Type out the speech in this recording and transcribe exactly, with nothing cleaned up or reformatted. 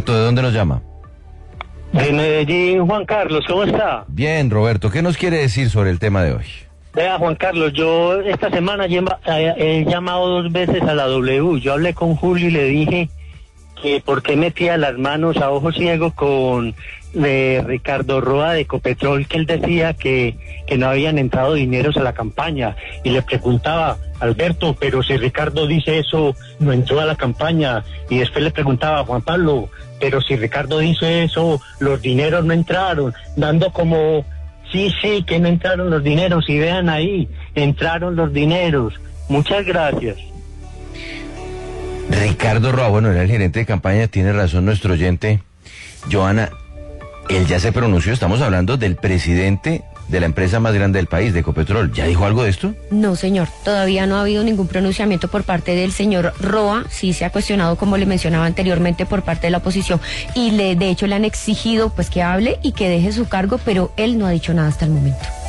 Roberto, ¿de dónde nos llama? De Medellín, Juan Carlos, ¿cómo está? Bien, Roberto, ¿qué nos quiere decir sobre el tema de hoy? Vea, Juan Carlos, yo esta semana lleva- he, he llamado dos veces a la W. Yo hablé con Julio y le dije que por qué metía las manos a ojo ciego con eh, Ricardo Roa de Ecopetrol, que él decía que, que no habían entrado dineros a la campaña. Y le preguntaba, Alberto, pero si Ricardo dice eso, no entró a la campaña. Y después le preguntaba, Juan Pablo, pero si Ricardo dice eso, los dineros no entraron, dando como, sí, sí, que no entraron los dineros, y vean ahí, entraron los dineros. Muchas gracias. Ricardo Roa, bueno, era el gerente de campaña, tiene razón nuestro oyente. Joana, él ya se pronunció, estamos hablando del presidente de la empresa más grande del país, de Ecopetrol. ¿Ya dijo algo de esto? No, señor, todavía no ha habido ningún pronunciamiento por parte del señor Roa. Sí se ha cuestionado, como le mencionaba anteriormente, por parte de la oposición, y le, de hecho le han exigido pues que hable y que deje su cargo, pero él no ha dicho nada hasta el momento.